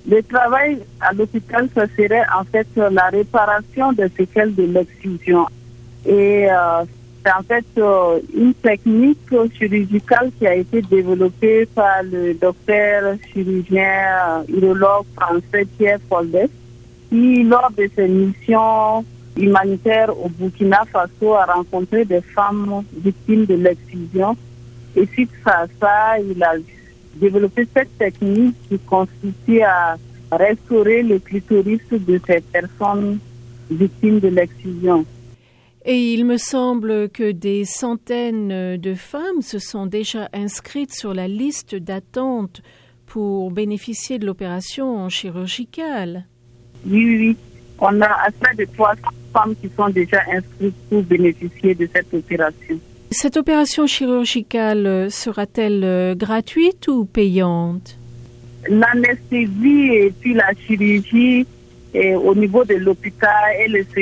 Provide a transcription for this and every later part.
Le travail à l'hôpital, ça serait en fait la réparation des séquelles de l'excision. Et c'est en fait une technique chirurgicale qui a été développée par le docteur chirurgien urologue français Pierre Foldes, qui, lors de ses missions humanitaires au Burkina Faso, a rencontré des femmes victimes de l'excision. Et suite à ça, il a développé cette technique qui consistait à restaurer le clitoris de ces personnes victimes de l'excision. Et il me semble que des centaines de femmes se sont déjà inscrites sur la liste d'attente pour bénéficier de l'opération chirurgicale. Oui. On a assez de 300 femmes qui sont déjà inscrites pour bénéficier de cette opération. Cette opération chirurgicale sera-t-elle gratuite ou payante? L'anesthésie et puis la chirurgie au niveau de l'hôpital et le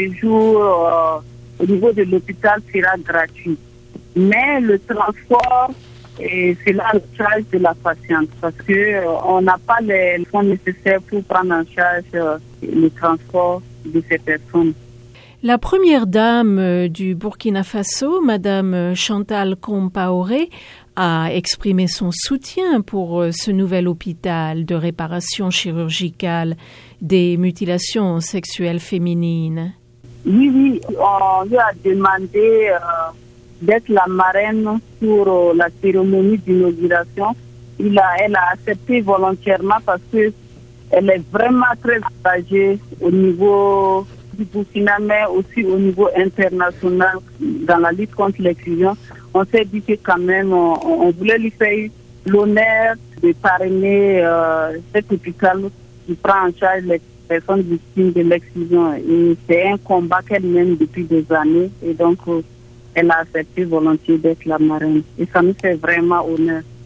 séjour au niveau de l'hôpital sera gratuit. Mais le transport, c'est là le charge de la patiente parce qu'on n'a pas les fonds nécessaires pour prendre en charge le transport de ces personnes. La première dame du Burkina Faso, Madame Chantal Compaoré, a exprimé son soutien pour ce nouvel hôpital de réparation chirurgicale des mutilations sexuelles féminines. Oui, on lui a demandé d'être la marraine pour la cérémonie d'inauguration. Elle a accepté volontairement parce qu'elle est vraiment très engagée au niveau du Burkina, mais aussi au niveau international dans la lutte contre l'excision. On s'est dit que quand même, on voulait lui faire l'honneur de parrainer cet hôpital qui prend en charge les personnes victimes de l'excision. Et c'est un combat qu'elle mène depuis des années. Et donc, elle a accepté volontiers d'être la marraine. Et ça nous fait vraiment honneur.